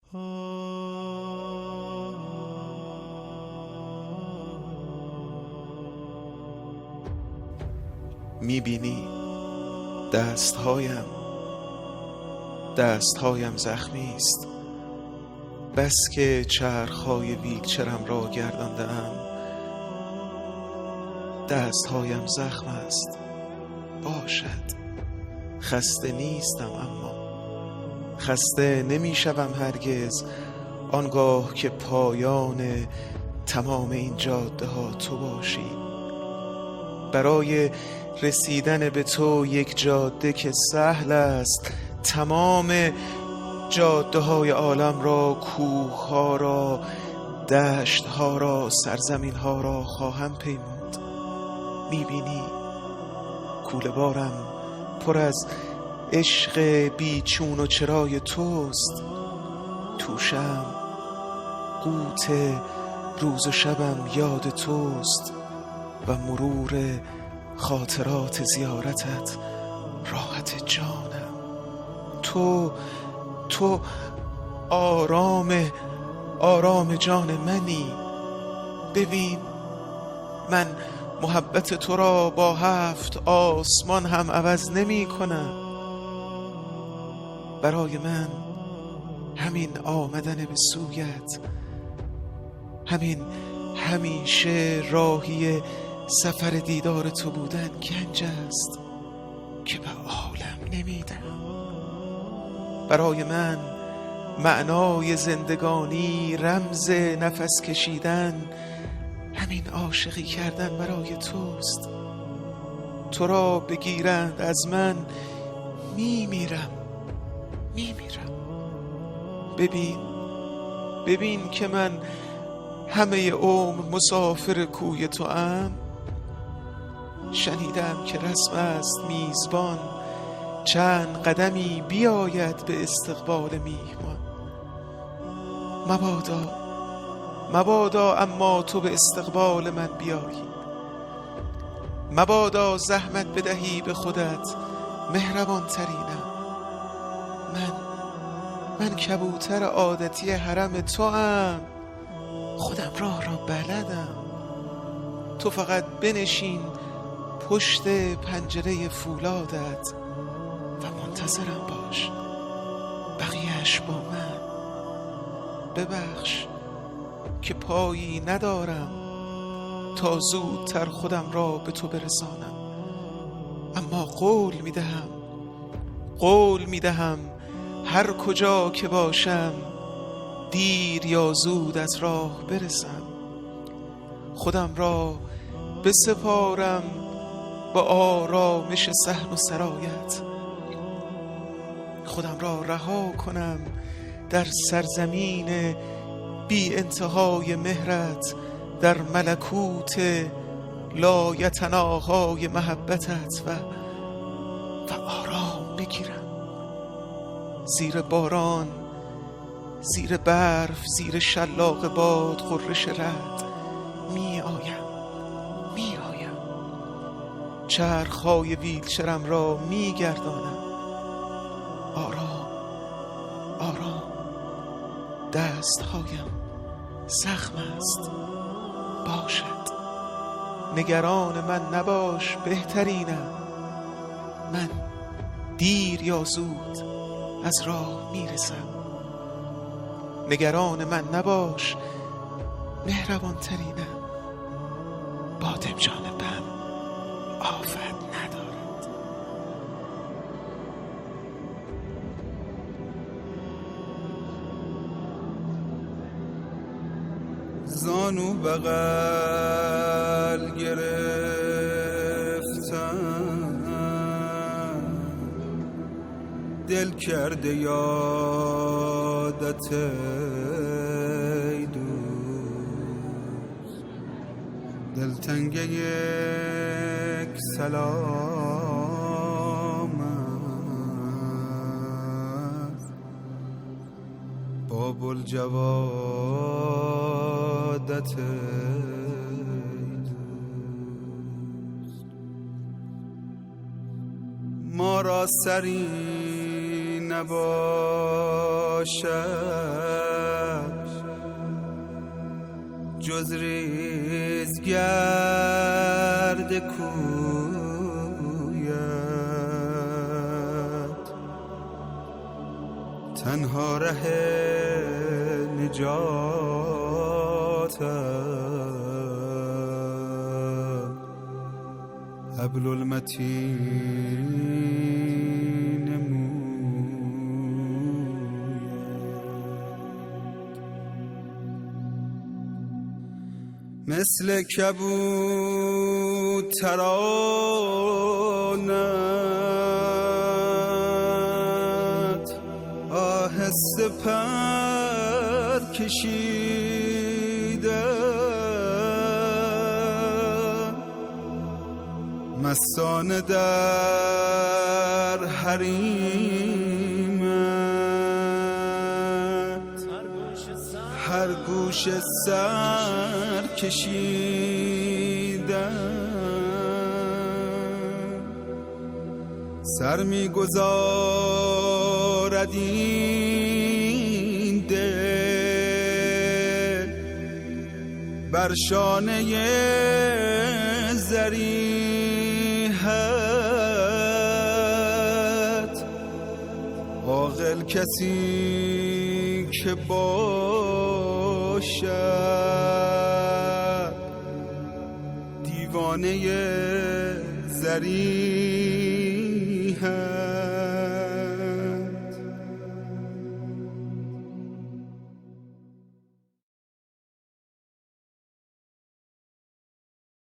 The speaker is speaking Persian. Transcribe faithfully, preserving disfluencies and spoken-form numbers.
میبینی دستهایم دستهایم زخمی است، بس که چرخهای ویلچرم را گردانده‌ام. دستهایم زخم است، باشد. خسته نیستم، اما خسته نمیشوم هرگز آنگاه که پایان تمام این جاده ها تو باشی. برای رسیدن به تو یک جاده که سهل است، تمام جاده های عالم را، کوه ها را، دشت ها را، سرزمین ها را خواهم پیمود. میبینی کوله بارم پر از عشق بیچون و چرای توست. توشم قوت روز و شبم یاد توست و مرور خاطرات زیارتت راحت جانم. تو تو آرام آرام جان منی. ببین من محبت تو را با هفت آسمان هم عوض نمی کنم. برای من همین آمدن به سویت، همین همیشه راهی سفر دیدار تو بودن گنج است که به عالم نمیدم. برای من معنای زندگانی، رمز نفس کشیدن، همین عاشقی کردن برای توست. تو را بگیرند از من میمیرم میمیرم. ببین ببین که من همه عمر مسافر کوی تو ام. شنیدم که رسم است میزبان چند قدمی بیاید به استقبال میهمان. مبادا مبادا اما تو به استقبال من بیایی. مبادا زحمت بدهی به خودت، مهربان ترینم. من من کبوتر عادتی حرم تو ام. خودم راه را بلدم. تو فقط بنشین پشت پنجره فولادت و منتظرم باش، بقیهش با من. ببخش که پایی ندارم تا زودتر خودم را به تو برسانم، اما قول میدهم قول میدهم هر کجا که باشم دیر یا زود از راه برسم. خودم را بسپارم با آرامش صحن و سرایت. خودم را رها کنم در سرزمین بی انتهای مهرت، در ملکوت لایتناهای محبتت و و آرام بگیرم. زیر باران، زیر برف، زیر شلاق باد، غرش رعد می آیم می آیم. چرخهای ویلچرم را می گردانم. آرام آرام. دستهایم زخم است، باشد. نگران من نباش، بهترینم. من دیر یا زود از راه میرسم. نگران من نباش، مهربان ترینم. بادم جانبم آفت ندارد. زانو بغل گرفتم، دل کرده یادت ای دوست. دلتنگه یک سلام است، باب الجوادت ای دوست. ما را سری نباشد جز ریزگرد کویت، تنها ره نجاتت حبل المتین مویت. مثل کبوترانت آهسته پر کشیده، مستانه در حریمت هر گوش سر کشیدم. سر می گذارد این دل بر شانه ضریحت، عاقل کسی که باشد دیوانه ضریحت.